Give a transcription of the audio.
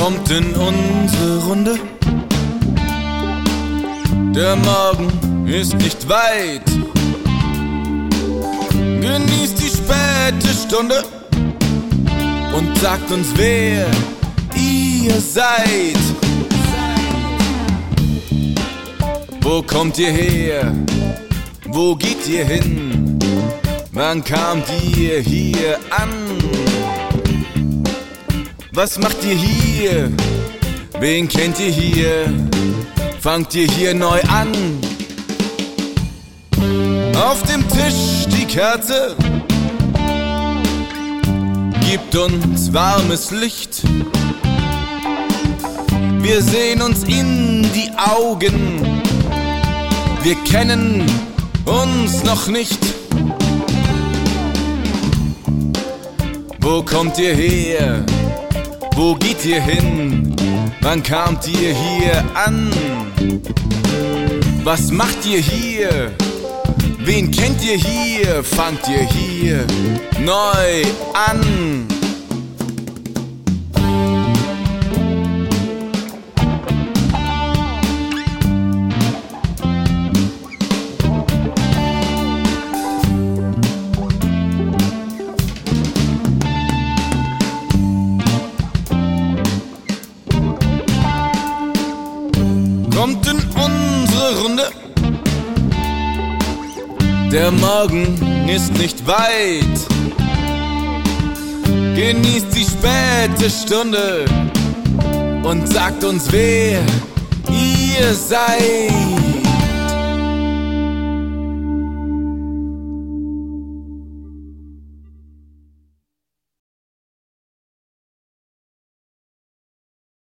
Kommt in unsere Runde. Der Morgen ist nicht weit. Genießt die späte Stunde und sagt uns, wer ihr seid. Wo kommt ihr her? Wo geht ihr hin? Wann kamt ihr hier an? Was macht ihr hier? Wen kennt ihr hier? Fangt ihr hier neu an? Auf dem Tisch die Kerze gibt uns warmes Licht. Wir sehen uns in die Augen. Wir kennen uns noch nicht. Wo kommt ihr her? Wo geht ihr hin? Wann kamt ihr hier an? Was macht ihr hier? Wen kennt ihr hier? Fangt ihr hier neu an? Kommt in unsere Runde. Der Morgen ist nicht weit. Genießt die späte Stunde und sagt uns, wer ihr seid.